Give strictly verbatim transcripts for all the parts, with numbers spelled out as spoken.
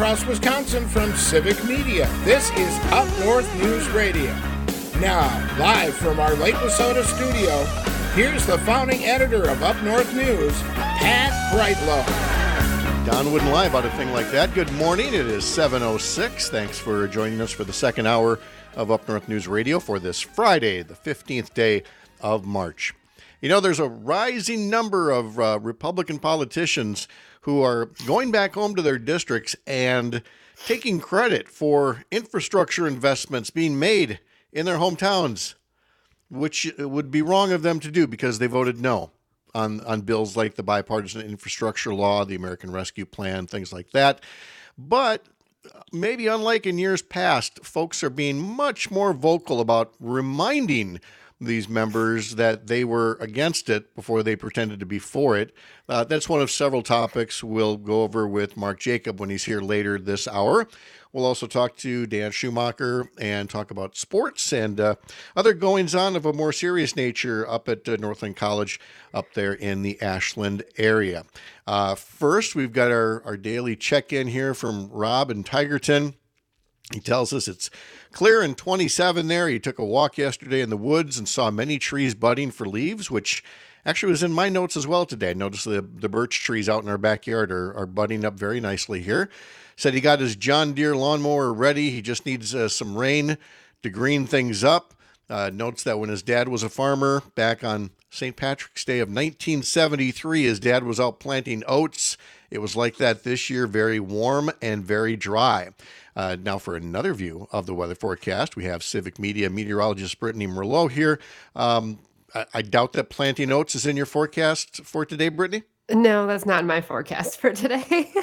across Wisconsin from Civic Media. This is Up North News Radio. Now, live from our Lake Wissota studio, here's the founding editor of Up North News, Pat Brightlow. Don wouldn't lie about a thing like that. Good morning. It is seven oh six. Thanks for joining us for the second hour of Up North News Radio for this Friday, the fifteenth day of March. You know, there's a rising number of uh, Republican politicians who are going back home to their districts and taking credit for infrastructure investments being made in their hometowns, which would be wrong of them to do because they voted no on, on bills like the bipartisan infrastructure law, the American Rescue Plan, things like that. But maybe unlike in years past, folks are being much more vocal about reminding these members that they were against it before they pretended to be for it. Uh, that's one of several topics we'll go over with Mark Jacob when he's here later this hour. We'll also talk to Dan Schumacher and talk about sports and uh, other goings-on of a more serious nature up at uh, Northland College up there in the Ashland area. Uh, first, we've got our, our daily check-in here from Rob in Tigerton. He tells us it's clear in twenty-seven there. He took a walk yesterday in the woods and saw many trees budding for leaves, which actually was in my notes as well today. Notice the, the birch trees out in our backyard are, are budding up very nicely here. Said he got his John Deere lawnmower ready. He just needs uh, some rain to green things up. Uh, notes that when his dad was a farmer back on Saint Patrick's Day of nineteen seventy-three, his dad was out planting oats. It was like that this year, very warm and very dry. Uh, now for another view of the weather forecast, we have Civic Media meteorologist Brittany Merlot here. Um, I, I doubt that planting oats is in your forecast for today, Brittany? No, that's not in my forecast for today.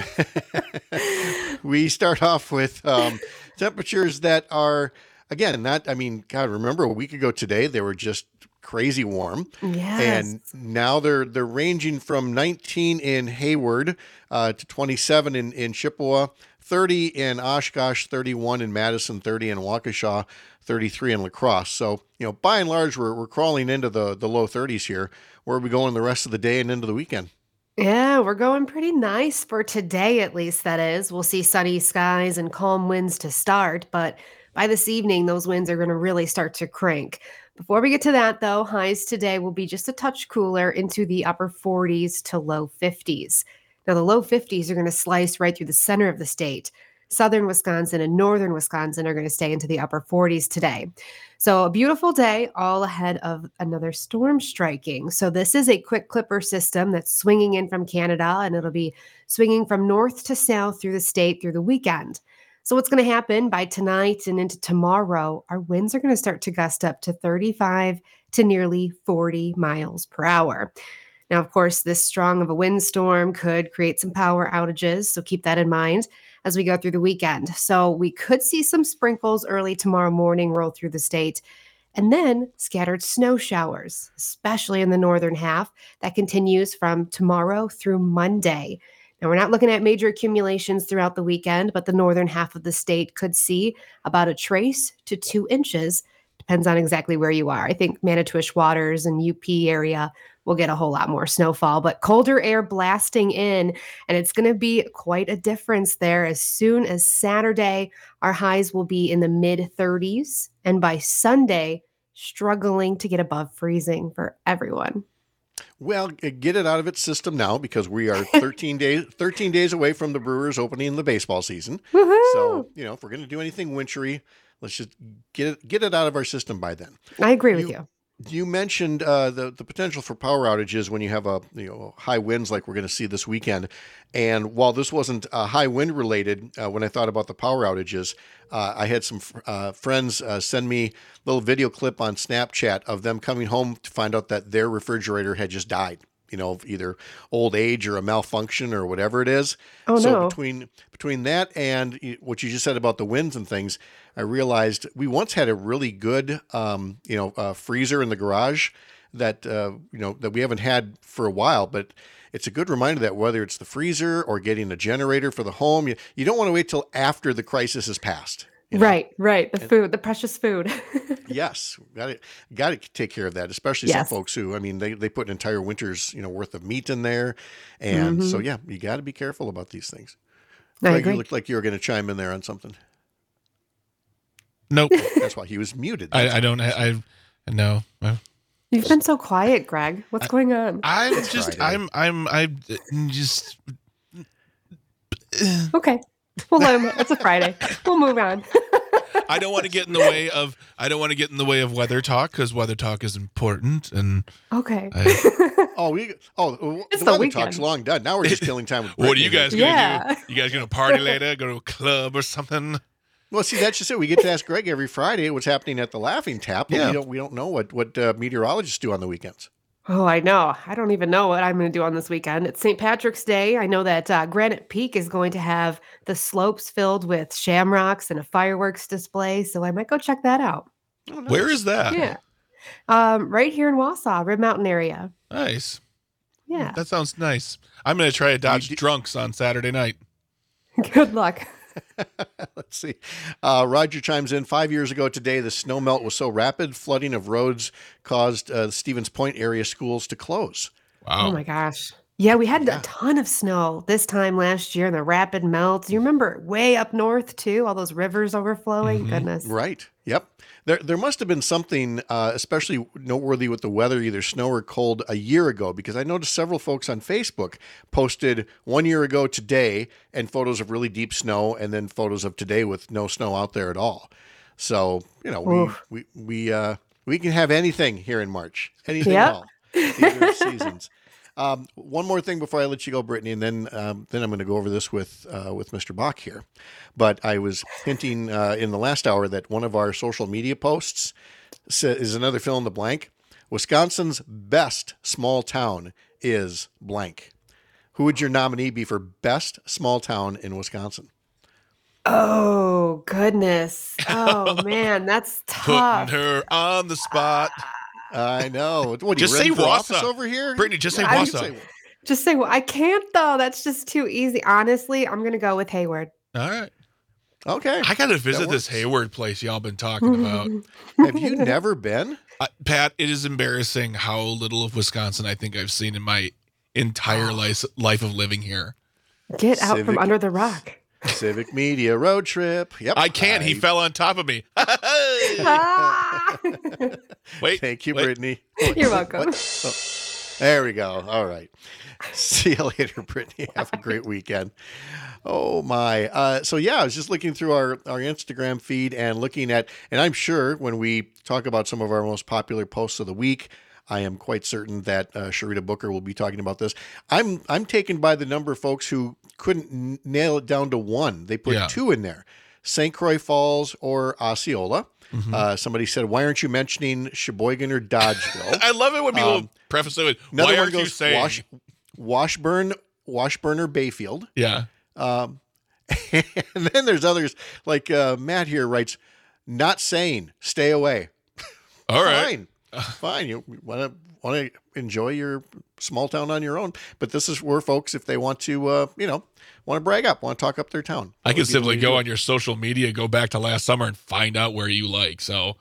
We start off with um, temperatures that are, again, not, I mean, God, remember a week ago today, they were just crazy warm. Yes. And now they're they're ranging from nineteen in Hayward uh, to twenty-seven in, in Chippewa, thirty in Oshkosh, thirty-one in Madison, thirty in Waukesha, thirty-three in La Crosse. So, you know, by and large, we're we're crawling into the, the low thirties here. Where are we going the rest of the day and into the weekend? Yeah, we're going pretty nice for today, at least, that is. We'll see sunny skies and calm winds to start, but by this evening, those winds are going to really start to crank. Before we get to that, though, highs today will be just a touch cooler into the upper forties to low fifties. Now, the low fifties are going to slice right through the center of the state. Southern Wisconsin and northern Wisconsin are going to stay into the upper forties today. So a beautiful day, all ahead of another storm striking. So this is a quick clipper system that's swinging in from Canada, and it'll be swinging from north to south through the state through the weekend. So what's going to happen by tonight and into tomorrow, our winds are going to start to gust up to thirty-five to nearly forty miles per hour. Now, of course, this strong of a windstorm could create some power outages, so keep that in mind as we go through the weekend. So we could see some sprinkles early tomorrow morning roll through the state, and then scattered snow showers, especially in the northern half. That continues from tomorrow through Monday. Now, we're not looking at major accumulations throughout the weekend, but the northern half of the state could see about a trace to two inches. Depends on exactly where you are. I think Manitowish Waters and U P area will get a whole lot more snowfall, but colder air blasting in, and it's going to be quite a difference there. As soon as Saturday, our highs will be in the mid thirties, and by Sunday, struggling to get above freezing for everyone. Well, get it out of its system now because we are thirteen days thirteen days away from the Brewers opening the baseball season. Woohoo! So, you know, if we're going to do anything wintry, let's just get it get it out of our system by then. I agree with you. You mentioned uh, the the potential for power outages when you have a you know high winds like we're going to see this weekend. And while this wasn't uh, high wind related, uh, when I thought about the power outages, uh, I had some uh, friends uh, send me a little video clip on Snapchat of them coming home to find out that their refrigerator had just died. You know, either old age or a malfunction or whatever it is. Oh, so no. between between that and what you just said about the winds and things, I realized we once had a really good, um, you know, uh, freezer in the garage that, uh, you know, that we haven't had for a while. But it's a good reminder that whether it's the freezer or getting a generator for the home, you, you don't want to wait till after the crisis has passed. You know? Right, right. The And- food, the precious food. Yes, got to got to take care of that, especially Yes. some folks who, I mean, they, they put an entire winter's, you know, worth of meat in there. And so, Mhm. yeah, you got to be careful about these things. I Greg, agree. you looked like you were going to chime in there on something. Nope. That's why he was muted. I, I don't. I, I no. You've been so quiet, Greg. What's going on? I'm It's just. Friday. I'm. I'm. I'm just. Okay. We'll let him. It's a Friday. We'll move on. I don't want to get in the way of. I don't want to get in the way of weather talk because weather talk is important. And Okay. I, Oh, we. Oh, It's the the weather weekend. talk's long done. Now we're just killing time with. what are you Brittany. guys gonna Yeah. do? You guys gonna party later? Go to a club or something? Well, see, that's just it. We get to ask Greg every Friday what's happening at the Laughing Tap, but Yeah. we don't. We don't know what what uh, meteorologists do on the weekends. Oh, I know. I don't even know what I'm going to do on this weekend. It's Saint Patrick's Day. I know that uh, Granite Peak is going to have the slopes filled with shamrocks and a fireworks display, so I might go check that out. Oh, nice. Where is that? Yeah. Um, right here in Wausau, Rib Mountain area. Nice. Yeah. That sounds nice. I'm gonna try to dodge d- drunks on Saturday night. Good luck. Let's see. Uh, Roger chimes in. Five years ago today, the snow melt was so rapid, flooding of roads caused uh, the Stevens Point area schools to close. Wow. Oh my gosh. Yeah, we had Yeah. a ton of snow this time last year and the rapid melts. You remember way up north too, all those rivers overflowing? Mhm. Goodness. Right. Yep. There, there must have been something uh, especially noteworthy with the weather, either snow or cold, a year ago, because I noticed several folks on Facebook posted one year ago today and photos of really deep snow, and then photos of today with no snow out there at all. So you know, we Oof. we we uh, we can have anything here in March, anything Yep. at all. These are seasons. Um, one more thing before I let you go, Brittany, and then um, then I'm going to go over this with uh, with Mister Bach here. But I was hinting uh, in the last hour that one of our social media posts sa- is another fill in the blank. Wisconsin's best small town is blank. Who would your nominee be for best small town in Wisconsin? Oh, goodness. Oh, man, that's tough. Putting her on the spot. I know. What, Just you say running for office Wausau. over here? Brittany, just say Yeah, you Wausau. say- Just say, well, I can't though. That's just too easy. Honestly, I'm going to go with Hayward. All right. Okay. I gotta visit That this works. Hayward place y'all been talking about. Have you never been? Uh, Pat, it is embarrassing how little of Wisconsin I think I've seen in my entire life life of living here. Get out from Civic- under the rock. Civic Media road trip. Yep. I can't. He I- fell on top of me. Ah! Wait. Thank you, wait. Brittany. You're welcome. What? Oh, there we go. All right. See you later, Brittany. Have a great weekend. Oh my. Uh, so yeah, I was just looking through our, our Instagram feed and looking at, and I'm sure when we talk about some of our most popular posts of the week, I am quite certain that uh, Sharita Booker will be talking about this. I'm I'm taken by the number of folks who couldn't n- nail it down to one. They put Yeah. two in there: Saint Croix Falls or Osceola. Mhm. Uh, somebody said, "Why aren't you mentioning Sheboygan or Dodgeville?" I love it when people Um, preface it with, Another why one aren't you goes saying? Wash, Washburn, Washburn or Bayfield. Yeah. Um, and then there's others like uh, Matt here writes, "Not saying, stay away." All right. Fine, fine. You want to want to enjoy your small town on your own, but this is where folks, if they want to, uh, you know, want to brag up, want to talk up their town. I That can would be the simply way to go do on it. your social media, go back to last summer and find out where you like. So,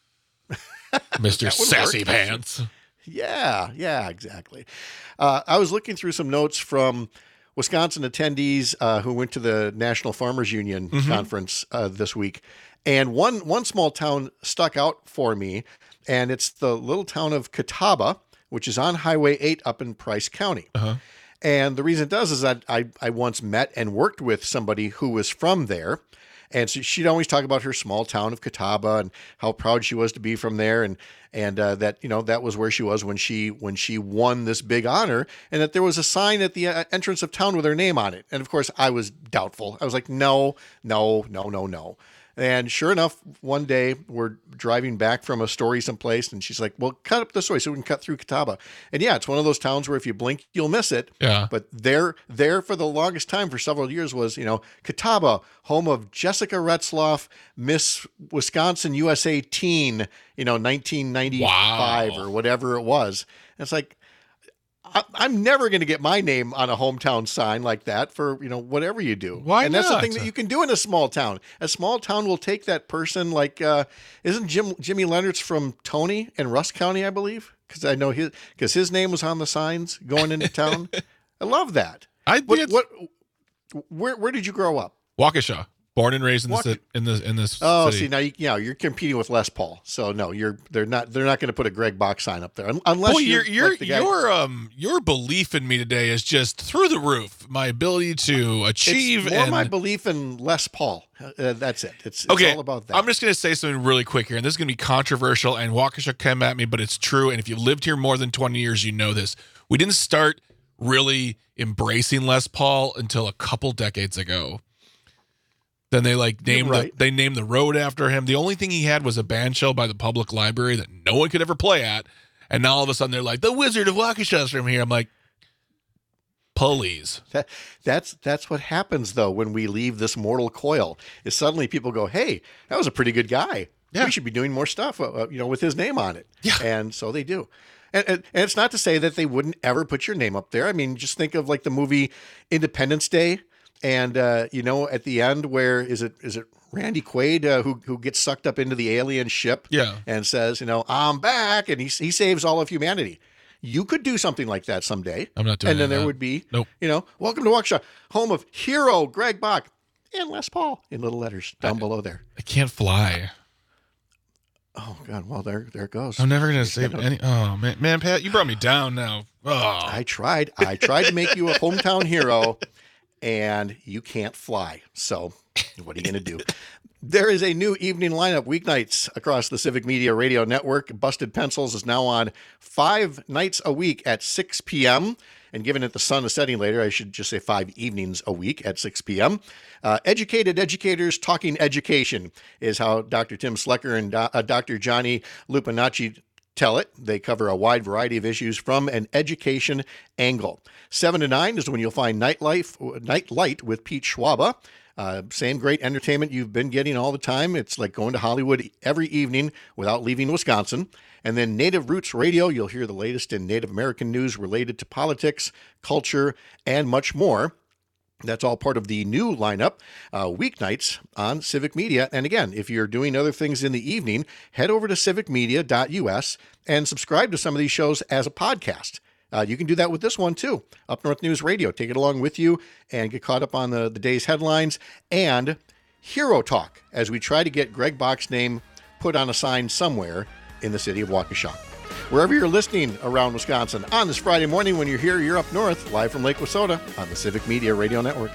Mister That would Sassy work. Pants. Yeah, yeah, exactly. Uh, I was looking through some notes from Wisconsin attendees uh, who went to the National Farmers Union Mhm. conference uh, this week, and one one small town stuck out for me, and it's the little town of Catawba, which is on Highway eight up in Price County. Uh-huh. And the reason it does is that I, I once met and worked with somebody who was from there. And so she'd always talk about her small town of Catawba and how proud she was to be from there. And, and uh, that, you know, that was where she was when she, when she won this big honor, and that there was a sign at the uh, entrance of town with her name on it. And of course I was doubtful. I was like, no, no, no, no, no. And sure enough, one day we're driving back from a story someplace, and she's like, well, cut up this way so we can cut through Catawba. And yeah, it's one of those towns where if you blink, you'll miss it. Yeah. But there, there for the longest time, for several years, was, you know, Catawba, home of Jessica Retzloff, Miss Wisconsin U S A Teen, you know, nineteen ninety-five Wow. or whatever it was. And it's like, I, I'm never going to get my name on a hometown sign like that for, you know, whatever you do. Why and that's the not? thing that you can do in a small town. A small town will take that person like, uh, isn't Jim, Jimmy Leonard's from Tony in Rusk County, I believe? Because I know his, because his name was on the signs going into town. I love that. I What, did. what, Where where did you grow up? Waukesha, born and raised in Wauk- this in this in this Oh, city. see now you, you know, you're competing with Les Paul, so no, you're they're not they're not going to put a Greg Bach sign up there un- unless Boy, you're, your your like the guy- your um your belief in me today is just through the roof. My ability to achieve It's more and my belief in Les Paul. Uh, that's it. It's, it's okay, all about that. I'm just going to say something really quick here, and this is going to be controversial, and Waukesha come at me, but it's true. And if you've lived here more than twenty years, you know this. We didn't start really embracing Les Paul until a couple decades ago. Then they like named right. the, they named the road after him. The only thing he had was a band shell by the public library that no one could ever play at. And now all of a sudden they're like, the Wizard of Waukesha's from here. I'm like, please. That, that's that's what happens though when we leave this mortal coil. Is suddenly people go, "Hey, that was a pretty good guy. Yeah. We should be doing more stuff, uh, you know, with his name on it." Yeah. And so they do. And, and and it's not to say that they wouldn't ever put your name up there. I mean, just think of like the movie Independence Day, and uh, you know, at the end, where is it? Is it Randy Quaid uh, who who gets sucked up into the alien ship? Yeah. And says, you know, "I'm back," and he he saves all of humanity. You could do something like that someday. I'm not doing And then any there of that. would be, Nope. you know, welcome to Waukesha, home of hero Greg Bach and Les Paul in little letters down I- below there. I can't fly. Oh God, well there there it goes. I'm never going to save any. Oh, man, man, Pat, you brought me down now. Oh, I tried. I tried to make you a hometown hero, and you can't fly. So what are you going to do? There is a new evening lineup weeknights across the Civic Media Radio Network. Busted Pencils is now on five nights a week at six p.m. And given that the sun is setting later, I should just say five evenings a week at six p.m. Uh, Educated Educators Talking Education is how Doctor Tim Slecker and Do- uh, Doctor Johnny Lupinacci tell it. They cover a wide variety of issues from an education angle. Seven to nine is when you'll find Nightlife, Nightlight with Pete Schwaba. Uh, same great entertainment you've been getting all the time. It's like going to Hollywood every evening without leaving Wisconsin. And then Native Roots Radio, you'll hear the latest in Native American news related to politics, culture, and much more. That's all part of the new lineup, uh, weeknights on Civic Media. And again, if you're doing other things in the evening, head over to civic media dot u s and subscribe to some of these shows as a podcast. Uh, you can do that with this one too, Up North News Radio. Take it along with you and get caught up on the, the day's headlines and Hero Talk as we try to get Greg Bach's name put on a sign somewhere in the city of Waukesha. Wherever you're listening around Wisconsin on this Friday morning when you're here, you're up north, live from Lake Wissota on the Civic Media Radio Network.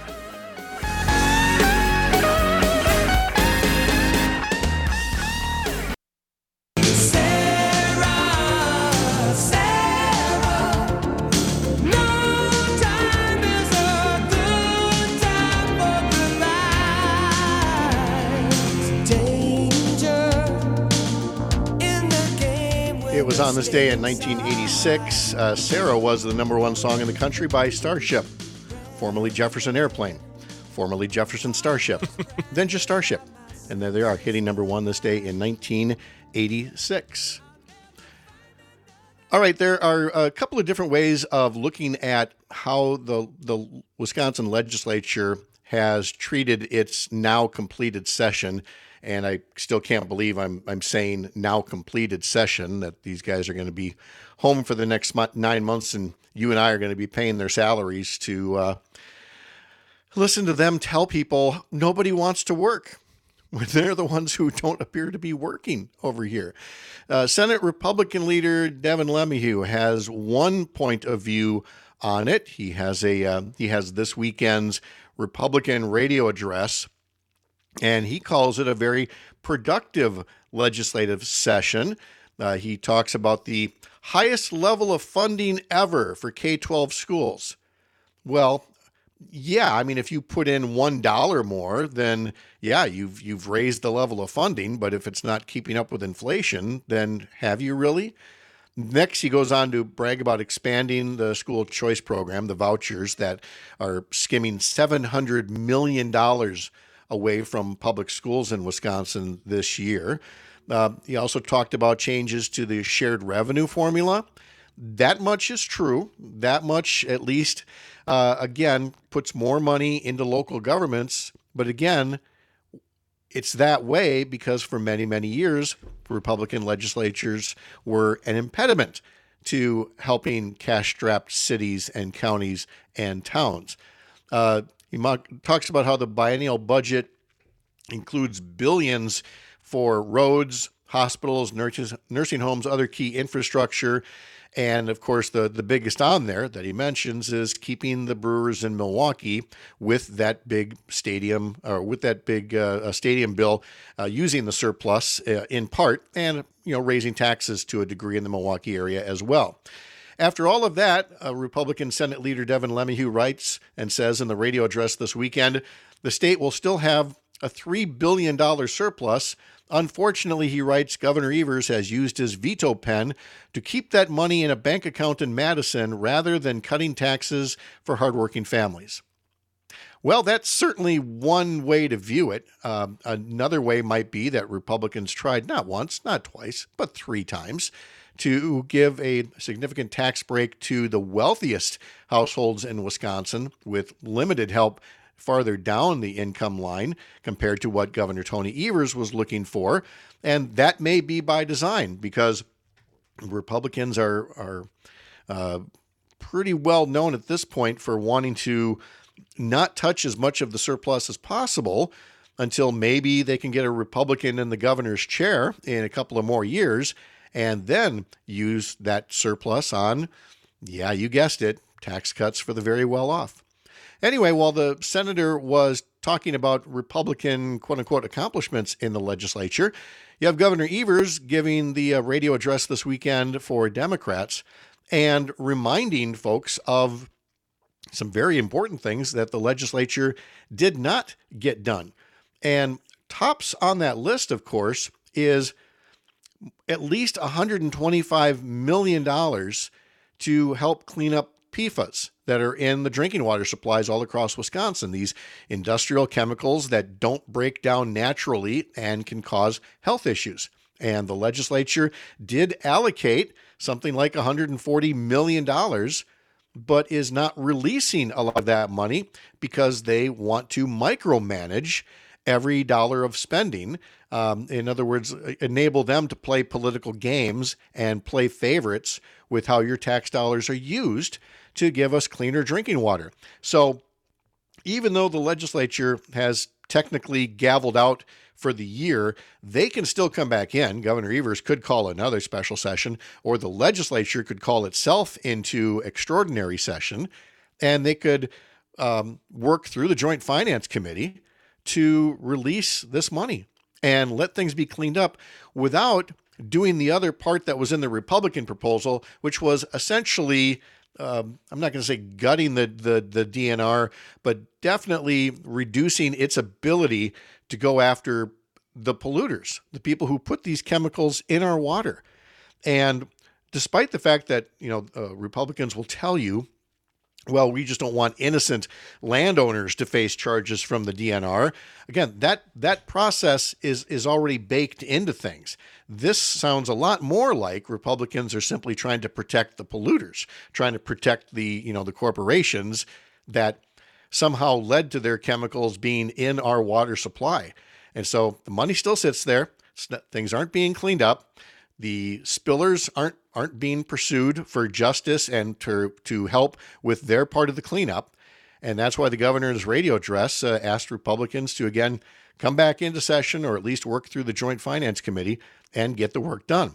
It was on this day in nineteen eighty-six. Uh, Sarah was the number one song in the country by Starship, formerly Jefferson Airplane, formerly Jefferson Starship, then just Starship. And there they are, hitting number one this day in nineteen eighty-six. All right, there are a couple of different ways of looking at how the, the Wisconsin legislature has treated its now completed session. And I still can't believe I'm I'm saying now completed session, that these guys are going to be home for the next month, nine months, and you and I are going to be paying their salaries to uh, listen to them tell people nobody wants to work when they're the ones who don't appear to be working over here. Uh, Senate Republican leader Devin LeMahieu has one point of view on it. He has a uh, he has this weekend's Republican radio address. And he calls it a very productive legislative session. Uh, he talks about the highest level of funding ever for K twelve schools. Well, yeah, I mean, if you put in one dollar more, then yeah, you've you've raised the level of funding. But if it's not keeping up with inflation, then have you really? Next, he goes on to brag about expanding the school choice program, the vouchers that are skimming seven hundred million dollars away from public schools in Wisconsin this year. Uh, he also talked about changes to the shared revenue formula. That much is true. That much, at least, uh, again, puts more money into local governments. But again, it's that way because for many, many years, Republican legislatures were an impediment to helping cash-strapped cities and counties and towns. Uh, He mo- talks about how the biennial budget includes billions for roads, hospitals, nurses, nursing homes, other key infrastructure. And of course, the, the biggest on there that he mentions is keeping the Brewers in Milwaukee with that big stadium, or with that big uh, stadium bill, uh, using the surplus uh, in part, and you know raising taxes to a degree in the Milwaukee area as well. After all of that, uh, Republican Senate Leader Devin LeMahieu writes and says in the radio address this weekend, the state will still have a three billion dollars surplus. Unfortunately, he writes, Governor Evers has used his veto pen to keep that money in a bank account in Madison rather than cutting taxes for hardworking families. Well, that's certainly one way to view it. Um, another way might be that Republicans tried not once, not twice, but three times to give a significant tax break to the wealthiest households in Wisconsin with limited help farther down the income line compared to what Governor Tony Evers was looking for. And that may be by design, because Republicans are, are uh, pretty well known at this point for wanting to not touch as much of the surplus as possible until maybe they can get a Republican in the governor's chair in a couple of more years, and then use that surplus on, yeah, you guessed it, tax cuts for the very well off. Anyway, while the senator was talking about Republican quote-unquote accomplishments in the legislature, you have Governor Evers giving the uh, radio address this weekend for Democrats and reminding folks of some very important things that the legislature did not get done. And tops on that list, of course, is at least one hundred twenty-five million dollars to help clean up P FAS that are in the drinking water supplies all across Wisconsin, these industrial chemicals that don't break down naturally and can cause health issues. And the legislature did allocate something like one hundred forty million dollars, but is not releasing a lot of that money because they want to micromanage every dollar of spending. Um, in other words, enable them to play political games and play favorites with how your tax dollars are used to give us cleaner drinking water. So even though the legislature has technically gavelled out for the year, they can still come back in. Governor Evers could call another special session, or the legislature could call itself into extraordinary session, and they could um, work through the Joint Finance Committee to release this money and let things be cleaned up without doing the other part that was in the Republican proposal, which was essentially, um, I'm not going to say gutting the, the, the D N R, but definitely reducing its ability to go after the polluters, the people who put these chemicals in our water. And despite the fact that, you know, uh, Republicans will tell you, well, we just don't want innocent landowners to face charges from the D N R. Again, that that process is is already baked into things. This sounds a lot more like Republicans are simply trying to protect the polluters, trying to protect the, you know, the corporations that somehow led to their chemicals being in our water supply. And so the money still sits there. Things aren't being cleaned up. The spillers aren't aren't being pursued for justice and to to help with their part of the cleanup. And that's why the governor's radio address uh, asked Republicans to, again, come back into session, or at least work through the Joint Finance Committee and get the work done.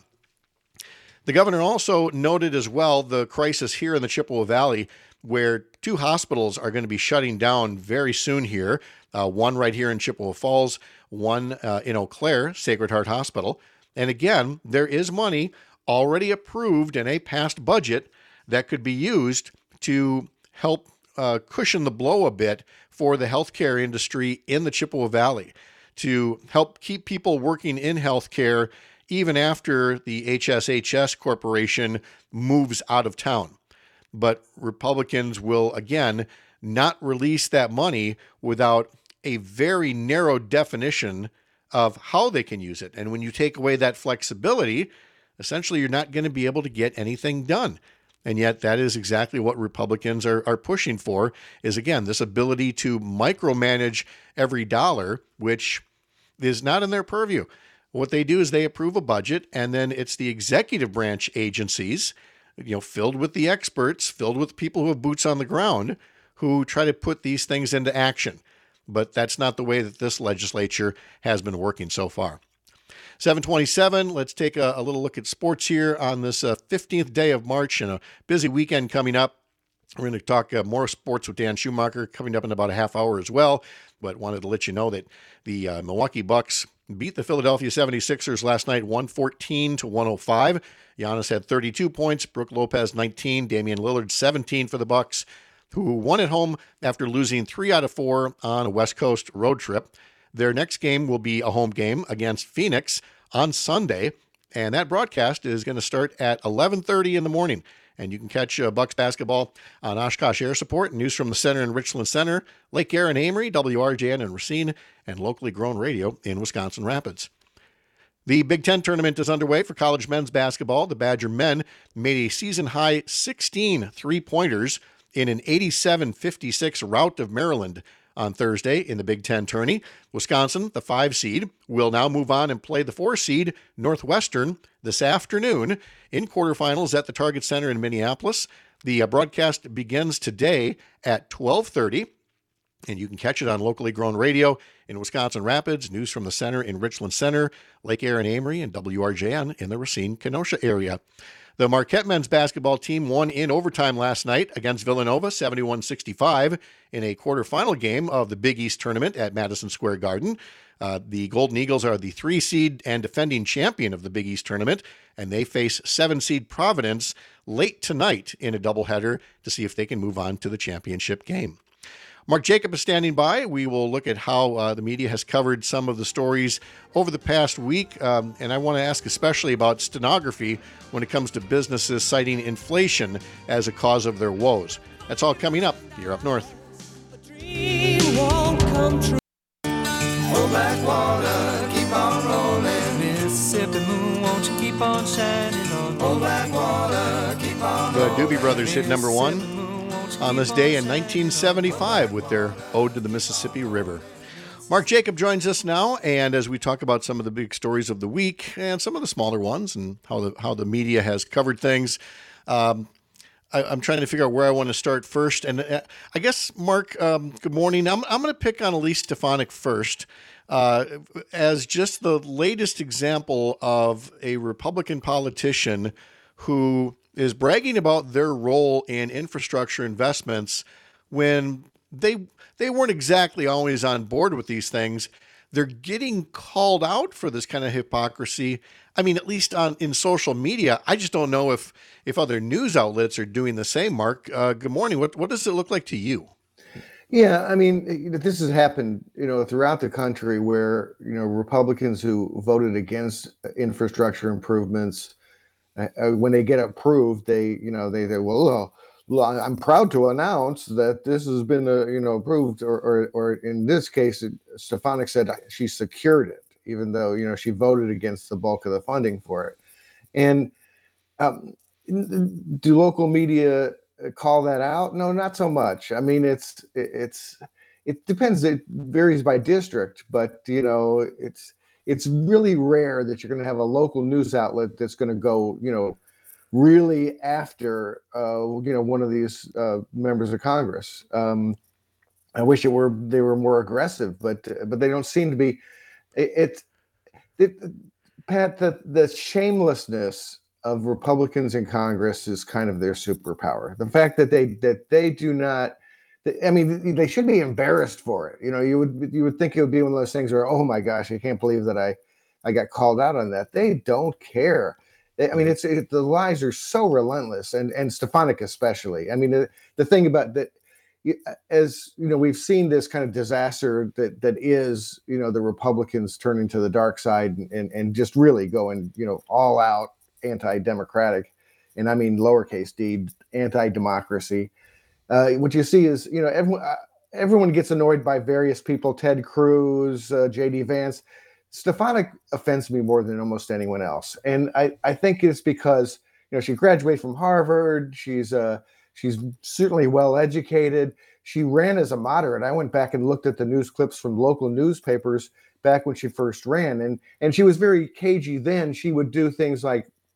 The governor also noted as well the crisis here in the Chippewa Valley, where two hospitals are going to be shutting down very soon here. Uh, one right here in Chippewa Falls, one uh, in Eau Claire, Sacred Heart Hospital. And again, there is money already approved in a past budget that could be used to help uh, cushion the blow a bit for the healthcare industry in the Chippewa Valley, to help keep people working in healthcare even after the H S H S Corporation moves out of town. But Republicans will, again, not release that money without a very narrow definition of how they can use it. And when you take away that flexibility, essentially you're not going to be able to get anything done. And yet that is exactly what Republicans are, are pushing for, is, again, this ability to micromanage every dollar, which is not in their purview. What they do is they approve a budget, and then it's the executive branch agencies, you know, filled with the experts, filled with people who have boots on the ground, who try to put these things into action. But that's not the way that this legislature has been working so far. seven twenty-seven, let's take a, a little look at sports here on this uh, fifteenth day of March and a busy weekend coming up. We're going to talk uh, more sports with Dan Schumacher coming up in about a half hour as well, but wanted to let you know that the uh, Milwaukee Bucks beat the Philadelphia seventy-sixers last night one fourteen to one oh five. Giannis had thirty-two points, Brook Lopez nineteen, Damian Lillard seventeen for the Bucks, who won at home after losing three out of four on a West Coast road trip. Their next game will be a home game against Phoenix on Sunday, and that broadcast is going to start at eleven thirty in the morning. And you can catch uh, Bucks basketball on Oshkosh Air Support, news from the center in Richland Center, Lake Air and Amory, W R J N in Racine, and locally grown radio in Wisconsin Rapids. The Big Ten tournament is underway for college men's basketball. The Badger men made a season-high sixteen three-pointers in an eighty-seven fifty-six rout of Maryland on Thursday in the Big Ten tourney. Wisconsin, the five seed, will now move on and play the four seed Northwestern this afternoon in quarterfinals at the Target Center in Minneapolis. The uh, broadcast begins today at twelve thirty, and you can catch it on locally grown radio in Wisconsin Rapids, news from the center in Richland Center, Lake Air and Amory, and W R J N in the Racine-Kenosha area. The Marquette men's basketball team won in overtime last night against Villanova, seventy-one sixty-five, in a quarterfinal game of the Big East tournament at Madison Square Garden. Uh, the Golden Eagles are the three seed and defending champion of the Big East tournament, and they face seven seed Providence late tonight in a doubleheader to see if they can move on to the championship game. Mark Jacob is standing by. We will look at how uh, the media has covered some of the stories over the past week. Um, and I want to ask especially about stenography when it comes to businesses citing inflation as a cause of their woes. That's all coming up here up north. A dream won't come true. Oh, Blackwater, keep on rolling. Mississippi moon, won't you keep on shining on? Oh, Blackwater, keep on rolling. The rolling. Doobie Brothers hit number one on this day in nineteen seventy-five with their Ode to the Mississippi River. Mark Jacob joins us now, and as we talk about some of the big stories of the week and some of the smaller ones and how the how the media has covered things, um, I, I'm trying to figure out where I want to start first. And uh, I guess, Mark, um, good morning. I'm I'm going to pick on Elise Stefanik first, uh, as just the latest example of a Republican politician who is bragging about their role in infrastructure investments when they they weren't exactly always on board with these things. They're getting called out for this kind of hypocrisy. I mean, at least on in social media. I just don't know if if other news outlets are doing the same. Mark, uh, good morning. What what does it look like to you? Yeah, I mean, this has happened, you know, throughout the country where, you know, Republicans who voted against infrastructure improvements, Uh, when they get approved, they, you know, they, they well, well, I'm proud to announce that this has been, uh, you know, approved, or, or, or in this case, it, Stefanik said she secured it, even though, you know, she voted against the bulk of the funding for it. And um, do local media call that out? No, not so much. I mean, it's, it's, it depends. It varies by district, but, you know, it's, it's really rare that you're going to have a local news outlet that's going to go, you know, really after, uh, you know, one of these uh, members of Congress. Um, I wish it were they were more aggressive, but but they don't seem to be. It, it, it Pat, the the shamelessness of Republicans in Congress is kind of their superpower. The fact that they that they do not. I mean, they should be embarrassed for it. You know, you would you would think it would be one of those things where, oh my gosh, I can't believe that I, I got called out on that. They don't care. I mean, it's it, the lies are so relentless, and and Stefanik especially. I mean, the, the thing about that, as you know, we've seen this kind of disaster that that is, you know, the Republicans turning to the dark side and and, and just really going, you know, all out anti-democratic, and I mean lowercase d, anti-democracy. Uh, what you see is, you know, everyone uh, everyone gets annoyed by various people. Ted Cruz, uh, J D Vance. Stefanik offends me more than almost anyone else, and I, I think it's because, you know, she graduated from Harvard. She's uh she's certainly well educated. She ran as a moderate. I went back and looked at the news clips from local newspapers back when she first ran, and and she was very cagey then. She would do things like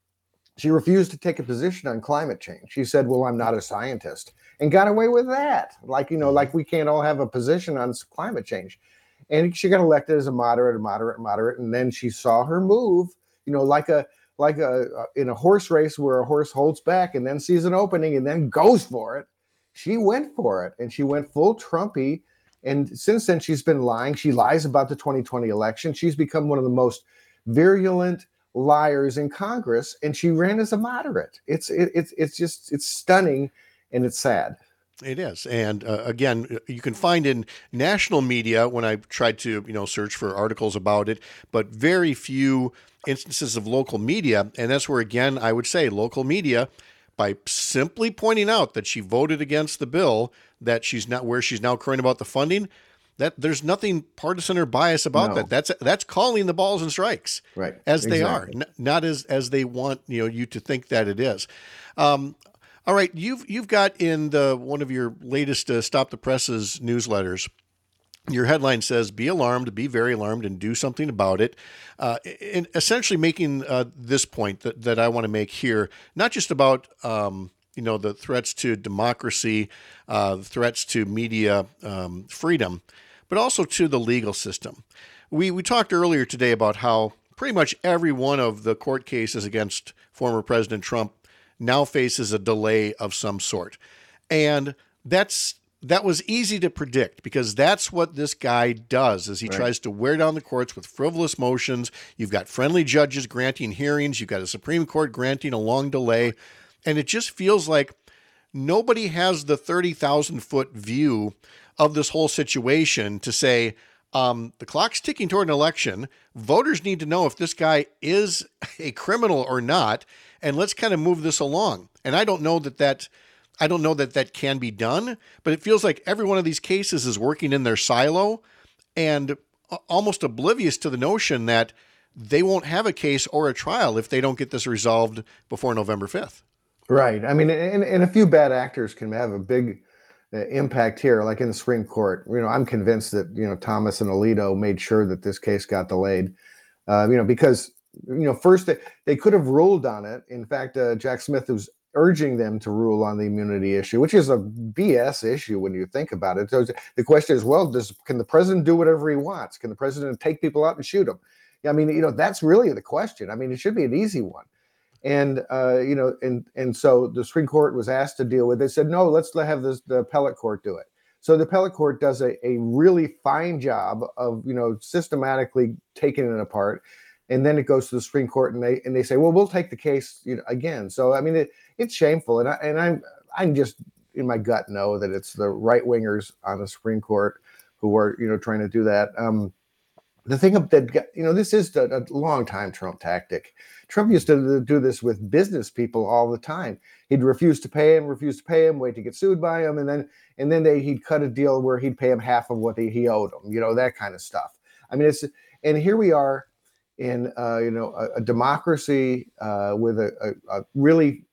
She refused to take a position on climate change. She said, well, I'm not a scientist, and got away with that. Like, you know, like we can't all have a position on climate change. And she got elected as a moderate, a moderate, moderate. And then she saw her move, you know, like a, like a, in a horse race where a horse holds back and then sees an opening and then goes for it. She went for it, and she went full Trumpy. And since then, she's been lying. She lies about the twenty twenty election. She's become one of the most virulent liars in Congress, and she ran as a moderate. It's it, it's it's just it's stunning, and it's sad. It is, and uh, again, you can find in national media when I tried to you know search for articles about it, but very few instances of local media, and that's where again I would say local media, by simply pointing out that she voted against the bill, that she's not where she's now crying about the funding. That there's nothing partisan or bias about No. that. That's that's calling the balls and strikes, Right. as they Exactly. are, n- not as as they want you know you to think that it is. Um, all right, you've you've got in the one of your latest uh, Stop the Presses newsletters. Your headline says, "Be alarmed, be very alarmed, and do something about it." Uh, and essentially making uh, this point that, that I want to make here, not just about um, you know the threats to democracy, uh, the threats to media um, freedom, but also to the legal system. We we talked earlier today about how pretty much every one of the court cases against former President Trump now faces a delay of some sort, and that's. That was easy to predict because that's what this guy does is he Right. tries to wear down the courts with frivolous motions. You've got friendly judges granting hearings. You've got a Supreme Court granting a long delay. And it just feels like nobody has the thirty thousand foot view of this whole situation to say, um, the clock's ticking toward an election. Voters need to know if this guy is a criminal or not. And let's kind of move this along. And I don't know that that I don't know that that can be done, but it feels like every one of these cases is working in their silo and almost oblivious to the notion that they won't have a case or a trial if they don't get this resolved before November fifth. Right. I mean, and, and a few bad actors can have a big uh, impact here, like in the Supreme Court. You know, I'm convinced that, you know, Thomas and Alito made sure that this case got delayed, uh, you know, because, you know, first they, they could have ruled on it. In fact, uh, Jack Smith was urging them to rule on the immunity issue, which is a B S issue when you think about it. So the question is, well, does can the president do whatever he wants? Can the president take people out and shoot them? I mean, you know, that's really the question. I mean, it should be an easy one. And, uh, you know, and and so the Supreme Court was asked to deal with it. They said, no, let's have this, the appellate court do it. So the appellate court does a, a really fine job of, you know, systematically taking it apart. And then it goes to the Supreme Court, and they and they say, well, we'll take the case, you know, again. So I mean, it, it's shameful, and I and I'm I'm just in my gut know that it's the right wingers on the Supreme Court who are, you know, trying to do that. Um, the thing that, you know, this is a, a long time Trump tactic. Trump used to do this with business people all the time. He'd refuse to pay him, refuse to pay him, wait to get sued by him, and then and then they he'd cut a deal where he'd pay him half of what he, he owed him. You know, that kind of stuff. I mean, it's and here we are. In uh, you know a, a democracy uh, with a, a, a really,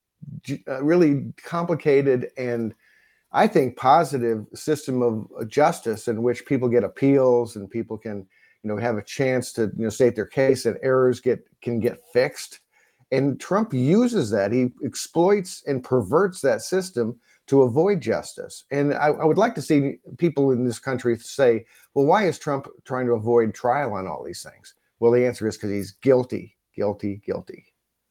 a really complicated and I think positive system of justice in which people get appeals and people can you know have a chance to you know state their case and errors get can get fixed. And Trump uses that. He exploits and perverts that system to avoid justice. And I, I would like to see people in this country say, well, why is Trump trying to avoid trial on all these things? Well, the answer is because he's guilty, guilty, guilty.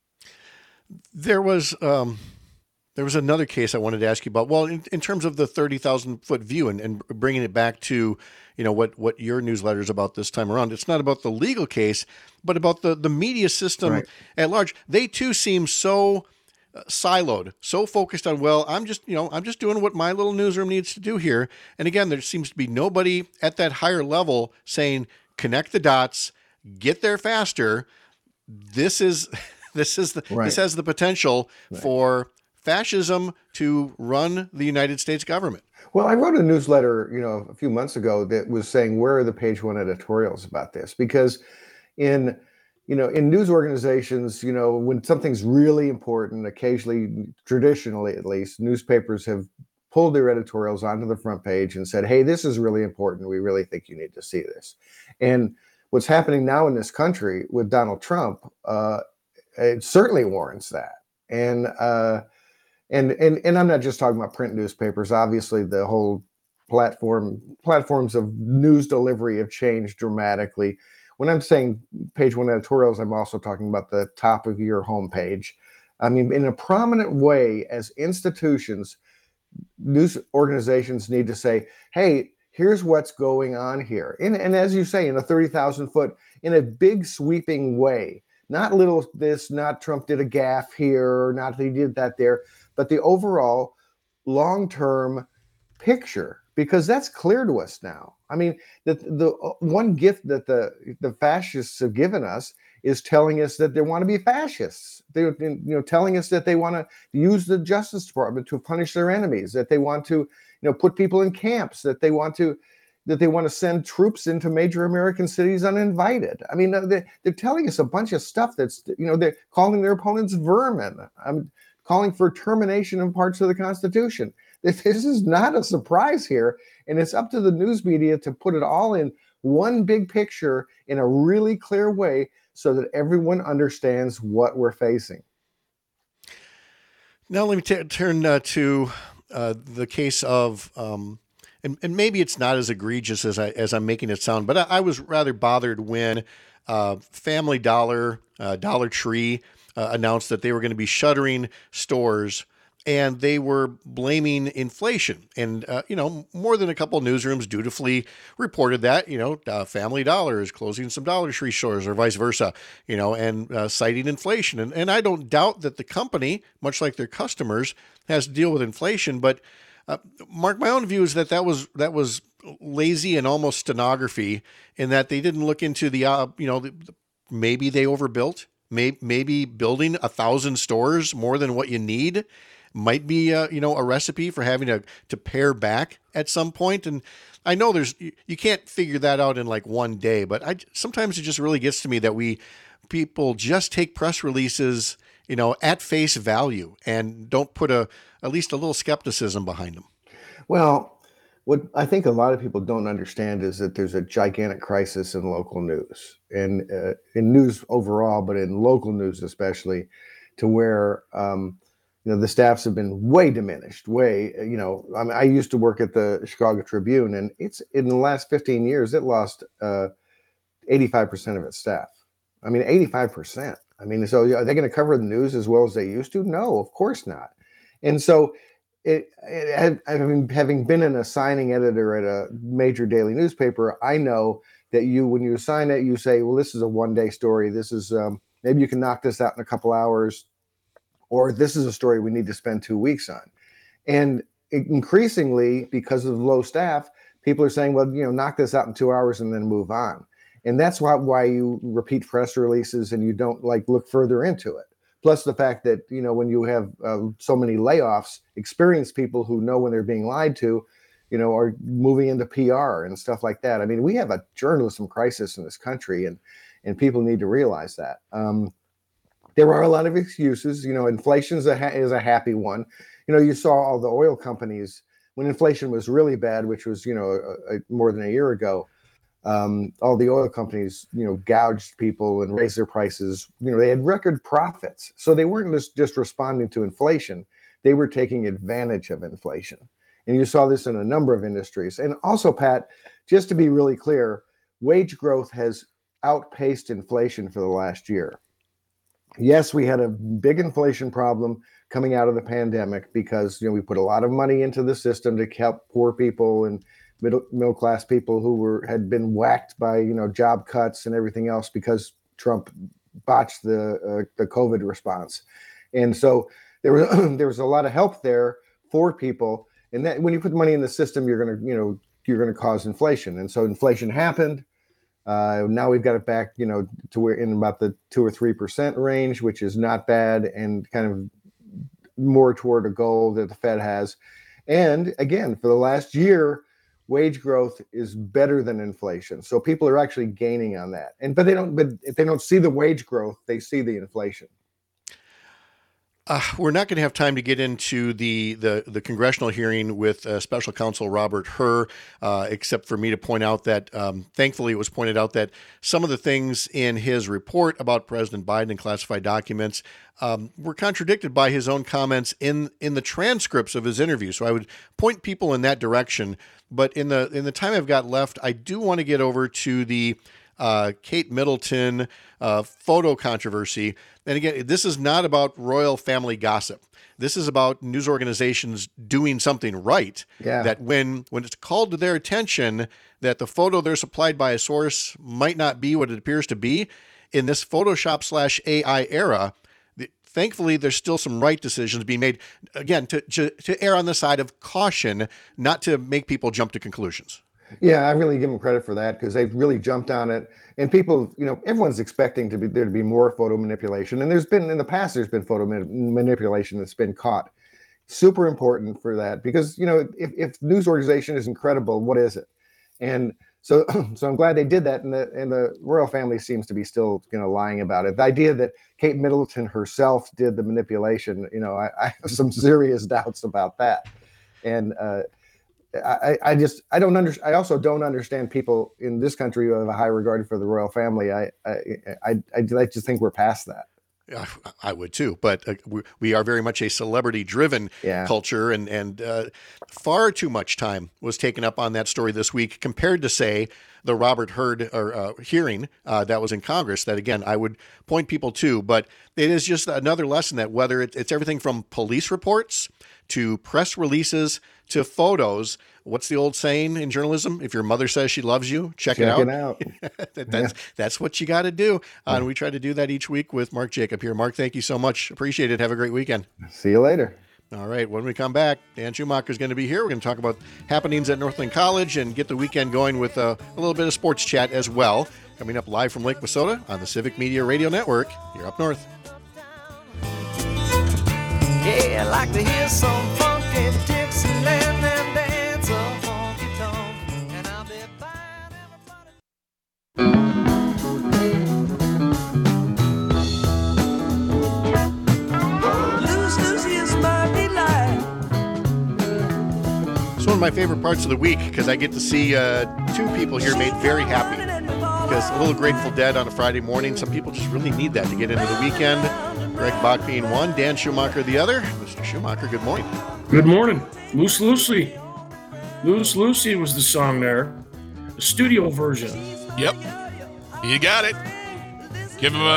There was um, there was another case I wanted to ask you about. Well, in, in terms of the thirty thousand foot view and, and bringing it back to, you know, what, what your newsletter is about this time around. It's not about the legal case, but about the, the media system Right. at large. They too seem so uh, siloed, so focused on, well, I'm just, you know, I'm just doing what my little newsroom needs to do here. And again, there seems to be nobody at that higher level saying, connect the dots, get there faster. This is this is the, Right. this has the potential Right. for fascism to run the United States government. Well, I wrote a newsletter, you know, a few months ago that was saying, where are the page one editorials about this? Because in, you know, in news organizations, you know, when something's really important, occasionally, traditionally at least, newspapers have pulled their editorials onto the front page and said, hey, this is really important. We really think you need to see this. And what's happening now in this country with Donald Trump, uh, it certainly warrants that. And uh, and and and I'm not just talking about print newspapers. Obviously, the whole platform platforms of news delivery have changed dramatically. When I'm saying page one editorials, I'm also talking about the top of your homepage. I mean, in a prominent way, as institutions, news organizations need to say, hey, here's what's going on here. And, and as you say, in a thirty thousand foot, in a big sweeping way, not little this, not Trump did a gaffe here, or not he did that there, but the overall long-term picture, because that's clear to us now. I mean, the, the one gift that the, the fascists have given us is telling us that they want to be fascists. They're, you know, telling us that they want to use the Justice Department to punish their enemies, that they want to, you know, put people in camps, that they want to, that they want to send troops into major American cities uninvited. I mean, they, they're telling us a bunch of stuff that's, you know, they're calling their opponents vermin. I'm calling for termination of parts of the Constitution. This, this is not a surprise here, and it's up to the news media to put it all in one big picture in a really clear way, so that everyone understands what we're facing. Now let me t- turn uh, to uh, the case of, um, and, and maybe it's not as egregious as, I, as I'm making it sound, but I, I was rather bothered when uh, Family Dollar, uh, Dollar Tree uh, announced that they were going to be shuttering stores, and they were blaming inflation. And, uh, you know, more than a couple of newsrooms dutifully reported that, you know, uh, Family Dollar is closing some Dollar Tree stores or vice versa, you know, and uh, citing inflation. And, and I don't doubt that the company, much like their customers, has to deal with inflation. But, uh, Mark, my own view is that that was, that was lazy and almost stenography, in that they didn't look into the, uh, you know, the, the, maybe they overbuilt, maybe, maybe building a thousand stores more than what you need might be, uh, you know, a recipe for having to, to pare back at some point. And I know there's, you, you can't figure that out in like one day, but I, sometimes it just really gets to me that we, people just take press releases, you know, at face value and don't put a, at least a little skepticism behind them. Well, what I think a lot of people don't understand is that there's a gigantic crisis in local news, and uh, in news overall, but in local news especially, to where, um, you know, the staffs have been way diminished, way, you know, I mean, I used to work at the Chicago Tribune, and it's in the last fifteen years, it lost uh, eighty-five percent of its staff. I mean, eighty-five percent. I mean, so are they going to cover the news as well as they used to? No, of course not. And so it, it having, having been an assigning editor at a major daily newspaper, I know that you, when you assign it, you say, well, this is a one day story. This is, um, maybe you can knock this out in a couple hours, or this is a story we need to spend two weeks on. And increasingly, because of low staff, people are saying, well, you know, knock this out in two hours and then move on. And that's why, why you repeat press releases and you don't like look further into it. Plus the fact that, you know, when you have uh, so many layoffs, experienced people who know when they're being lied to, you know, are moving into P R and stuff like that. I mean, we have a journalism crisis in this country, and, and people need to realize that. Um, There are a lot of excuses. You know, inflation is a, ha- is a happy one. You know, you saw all the oil companies when inflation was really bad, which was, you know, a, a, more than a year ago. Um, all the oil companies, you know, gouged people and raised their prices. You know, they had record profits. So they weren't just, just responding to inflation. They were taking advantage of inflation. And you saw this in a number of industries. And also, Pat, just to be really clear, wage growth has outpaced inflation for the last year. Yes, we had a big inflation problem coming out of the pandemic because, you know, we put a lot of money into the system to help poor people and middle middle class people who were had been whacked by, you know, job cuts and everything else because Trump botched the uh, the COVID response. And so there was there was a lot of help there for people. And that when you put money in the system, you're going to, you know, you're going to cause inflation. And so inflation happened. Uh, now we've got it back, you know, to where in about the two or three percent range, which is not bad, and kind of more toward a goal that the Fed has. And again, for the last year, wage growth is better than inflation. So people are actually gaining on that. And but they don't. But if they don't see the wage growth, they see the inflation. Uh, we're not going to have time to get into the the, the congressional hearing with uh, Special Counsel Robert Hur, uh, except for me to point out that, um, thankfully, it was pointed out that some of the things in his report about President Biden and classified documents um, were contradicted by his own comments in in the transcripts of his interview. So I would point people in that direction. But in the in the time I've got left, I do want to get over to the Uh, Kate Middleton uh, photo controversy. And again, this is not about royal family gossip. This is about news organizations doing something right. Yeah. That when when it's called to their attention that the photo they're supplied by a source might not be what it appears to be, in this Photoshop slash A I era, the, thankfully there's still some right decisions being made. Again, to, to to err on the side of caution, not to make people jump to conclusions. Yeah, I really give them credit for that because they've really jumped on it. And people, you know, everyone's expecting to be there to be more photo manipulation. And there's been in the past, there's been photo man- manipulation that's been caught. Super important for that because, you know, if, if news organization isn't credible, what is it? And so, so I'm glad they did that. And the and the royal family seems to be still, you know, lying about it. The idea that Kate Middleton herself did the manipulation, you know, I, I have some serious doubts about that. And uh, I, I just I don't understand. I also don't understand people in this country who have a high regard for the royal family. I I I, I like to think we're past that. Yeah, I would too, but uh, we, we are very much a celebrity-driven Yeah. culture, and and uh, far too much time was taken up on that story this week compared to, say, the Robert Hur or, uh, hearing uh, that was in Congress. That again, I would point people to, but it is just another lesson that whether it, it's everything from police reports to press releases to photos. What's the old saying in journalism? If your mother says she loves you, check, Check it it out. out. that, that's that's what you got to do. Uh, and we try to do that each week with Mark Jacob here. Mark, thank you so much. Appreciate it. Have a great weekend. See you later. All right. When we come back, Dan Schumacher is going to be here. We're going to talk about happenings at Northland College and get the weekend going with uh, a little bit of sports chat as well. Coming up live from Lake Wissota on the Civic Media Radio Network here up north. Yeah, I like to hear some funky Dixieland and dance a honky tonk, and I'll be buying everybody. Lose, lose is my delight. It's one of my favorite parts of the week because I get to see uh, two people here made very happy. Because a little Grateful Dead on a Friday morning, some people just really need that to get into the weekend. Greg Bach being one, Dan Schumacher the other. Mister Schumacher, good morning. Good morning. Loose Lucy. Loose Lucy was the song there. The studio version. Yep. You got it. Give him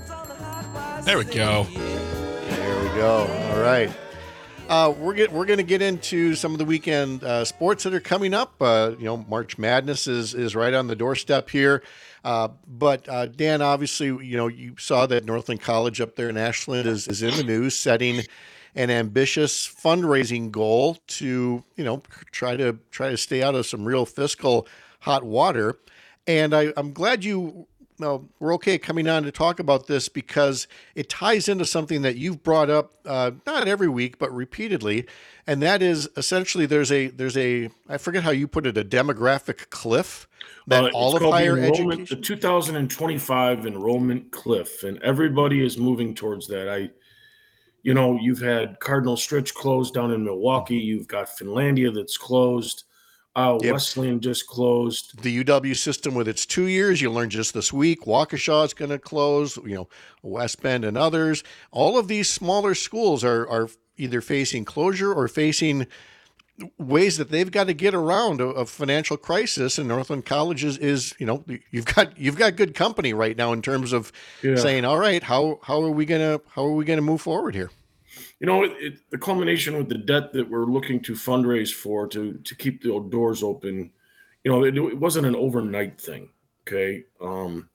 a. There we go. There we go. All right. Uh, we're get, we're going to get into some of the weekend uh, sports that are coming up. Uh, you know, March Madness is is right on the doorstep here. Uh, but uh, Dan, obviously, you know, you saw that Northland College up there in Ashland is is in the news, setting an ambitious fundraising goal to, you know, try to try to stay out of some real fiscal hot water. And I, I'm glad you. No, we're okay coming on to talk about this because it ties into something that you've brought up uh, not every week but repeatedly, and that is essentially there's a there's a I forget how you put it, a demographic cliff that Uh, all it's of called the higher enrollment- education. The two thousand twenty-five enrollment cliff, and everybody is moving towards that. I, you know, you've had Cardinal Stritch closed down in Milwaukee. You've got Finlandia that's closed. Uh, Yep. Wesleyan just closed. The U W system with its two years, you learned just this week. Waukesha is going to close. You know, West Bend and others. All of these smaller schools are are either facing closure or facing ways that they've got to get around a, a financial crisis. And Northland College is, is, you know, you've got you've got good company right now in terms of Yeah. saying, all right, how how are we gonna how are we gonna move forward here? You know, it, it, the culmination with the debt that we're looking to fundraise for to to keep the doors open, you know, it, it wasn't an overnight thing. Okay, um,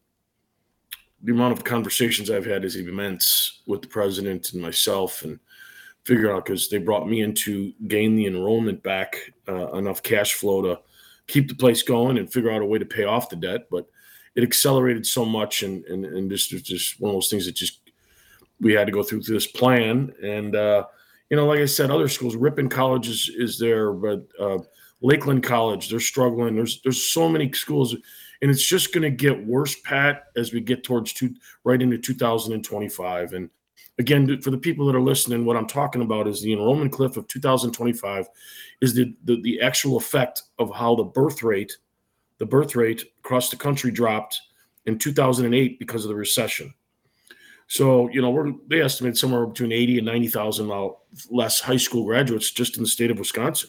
the amount of conversations I've had is immense with the president and myself, and figure out because they brought me in to gain the enrollment back, uh, enough cash flow to keep the place going and figure out a way to pay off the debt. But it accelerated so much, and and and this was just one of those things that just. We had to go through this plan. And, uh, you know, like I said, other schools, Ripon College is, is there, but uh, Lakeland College, they're struggling. There's there's so many schools, and it's just going to get worse, Pat, as we get towards two, right into two thousand twenty-five. And again, for the people that are listening, what I'm talking about is the enrollment cliff of two thousand twenty-five is the, the, the actual effect of how the birth rate, the birth rate across the country dropped in two thousand eight because of the recession. So, you know, we're, they estimate somewhere between eighty and ninety thousand less high school graduates just in the state of Wisconsin.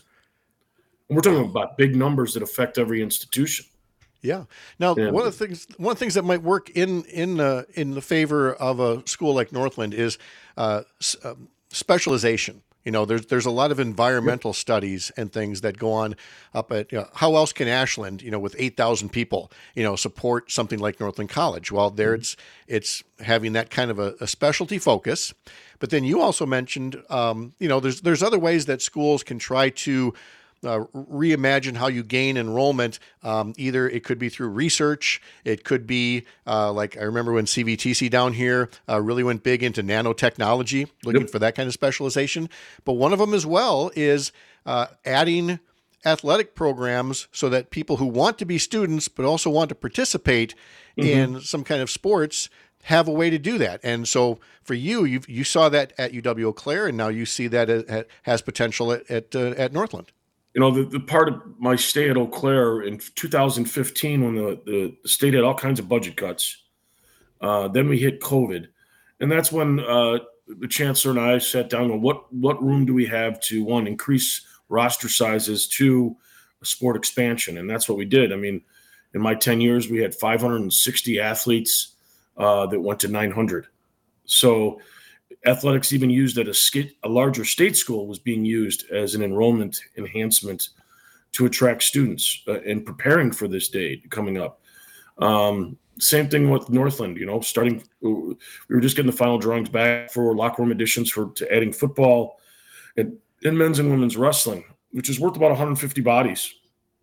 And we're talking about big numbers that affect every institution. Yeah. Now, Yeah. one of the things one of the things that might work in in uh, in the favor of a school like Northland is uh, s- um, specialization. You know, there's there's a lot of environmental studies and things that go on up at, you know, how else can Ashland, you know, with eight thousand people, you know, support something like Northland College? Well, there it's it's having that kind of a, a specialty focus. But then you also mentioned, um, you know, there's there's other ways that schools can try to Uh, reimagine how you gain enrollment. Um, either it could be through research, it could be uh, like I remember when C V T C down here uh, really went big into nanotechnology, looking Yep. for that kind of specialization. But one of them as well is uh, adding athletic programs so that people who want to be students but also want to participate in some kind of sports have a way to do that. And so for you, you you saw that at U W Eau Claire, and now you see that it, it has potential at at, uh, at Northland. You know, the, the part of my stay at Eau Claire in two thousand fifteen, when the, the state had all kinds of budget cuts, uh, then we hit COVID. And that's when uh, the chancellor and I sat down and what, what room do we have to, one, increase roster sizes, two, sport expansion. And that's what we did. I mean, in my ten years, we had five hundred sixty athletes uh, that went to nine hundred. So athletics, even used at a, skit, a larger state school, was being used as an enrollment enhancement to attract students uh, in preparing for this day coming up. Um, same thing with Northland, you know, starting, we were just getting the final drawings back for locker room additions for to adding football and, and men's and women's wrestling, which is worth about one hundred fifty bodies.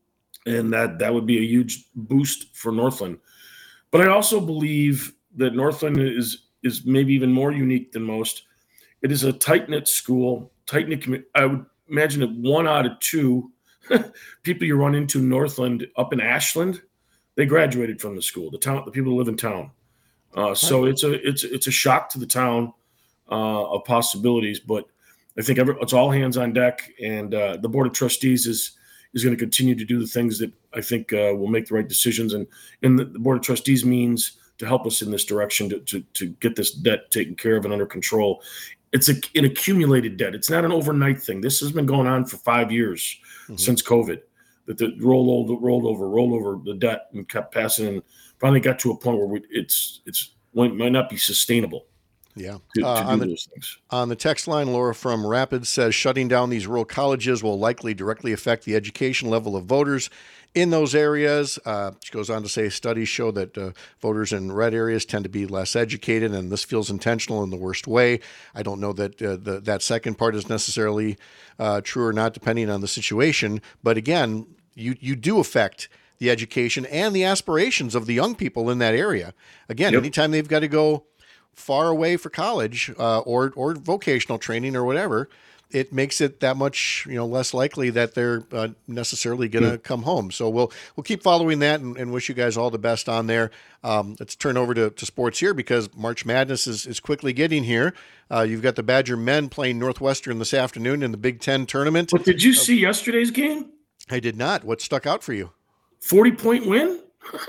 And that, that would be a huge boost for Northland. But I also believe that Northland is is maybe even more unique than most. It is a tight-knit school, tight-knit community. I would imagine that one out of two people you run into Northland up in Ashland, they graduated from the school, the town, the people who live in town. Uh, so it's a it's it's a shock to the town uh, of possibilities, but I think every, it's all hands on deck, and uh, the Board of Trustees is is going to continue to do the things that I think uh, will make the right decisions, and and the, the Board of Trustees means to help us in this direction to, to, to get this debt taken care of and under control. It's a, an accumulated debt. It's not an overnight thing. This has been going on for five years mm-hmm. since COVID, that the rolled over, rolled over, rolled over the debt and kept passing, and finally got to a point where we, it's it's it might not be sustainable. Yeah. To, to uh, do on, the, those things. on the text line, Laura from Rapids says shutting down these rural colleges will likely directly affect the education level of voters in those areas. Uh, she goes on to say studies show that uh, voters in red areas tend to be less educated, and this feels intentional in the worst way. I don't know that uh, the, that second part is necessarily uh, true or not, depending on the situation. But again, you you do affect the education and the aspirations of the young people in that area. Again, Yep. anytime they've got to go far away for college uh, or or vocational training or whatever, it makes it that much, you know, less likely that they're uh, necessarily going to Yeah. come home. So we'll we'll keep following that and, and wish you guys all the best on there. Um, let's turn over to, to sports here because March Madness is, is quickly getting here. Uh, you've got the Badger men playing Northwestern this afternoon in the Big Ten tournament. But did you see yesterday's game? I did not. What stuck out for you? forty point win?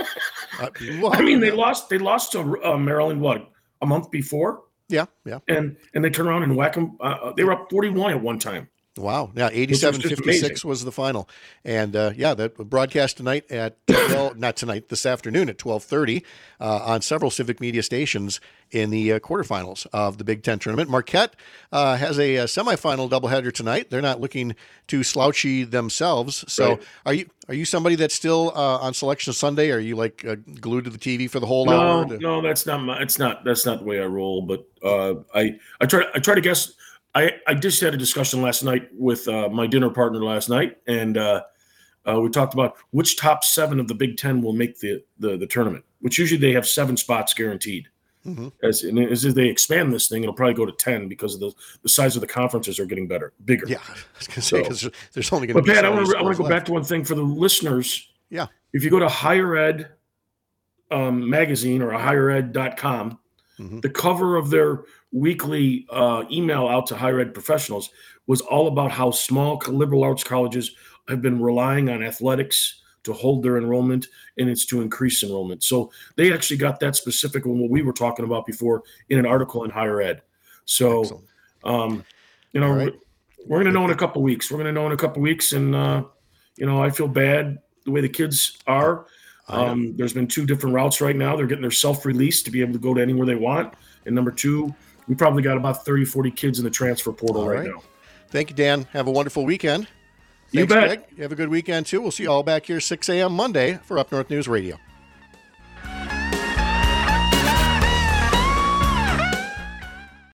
Uh, well, I mean, they lost. They lost to uh, Maryland. What, a month before? yeah, yeah. And and they turn around and whack them. Uh, they were up forty-one at one time. Wow. Yeah, eighty-seven fifty-six was the final. And uh, yeah, that broadcast tonight at, well, not tonight, this afternoon at twelve thirty uh, on several Civic Media stations in the uh, quarterfinals of the Big Ten tournament. Marquette uh, has a, a semifinal doubleheader tonight. They're not looking too slouchy themselves. So Right. are you are you somebody that's still uh, on Selection Sunday? Are you like uh, glued to the T V for the whole No, hour? To- no, that's not my. It's not. That's not the way I roll. But uh, I I try I try to guess. I, I just had a discussion last night with uh, my dinner partner last night, and uh, uh, we talked about which top seven of the Big Ten will make the the, the tournament, which usually they have seven spots guaranteed. Mm-hmm. As, and as they expand this thing, it'll probably go to ten because of the, the size of the conferences are getting better, bigger. Yeah, I was going to say, because so, there's only going to but be Pat, so I want many to I want to go left. back to one thing for the listeners. Yeah. If you go to Higher Ed um, magazine or a higher ed dot com, Mm-hmm. The cover of their weekly uh, email out to higher ed professionals was all about how small liberal arts colleges have been relying on athletics to hold their enrollment, and it's to increase enrollment. So they actually got that specific on what we were talking about before in an article in higher ed. So, um, you know, right. we're, we're going to know in a couple of weeks. We're going to know in a couple of weeks, and uh, you know, I feel bad the way the kids are. Um, there's been two different routes right now. They're getting their self-release to be able to go to anywhere they want. And number two, we probably got about thirty, forty kids in the transfer portal right, right now. Thank you, Dan. Have a wonderful weekend. You Thanks, bet. Greg. You have a good weekend, too. We'll see you all back here six a.m. Monday for Up North News Radio.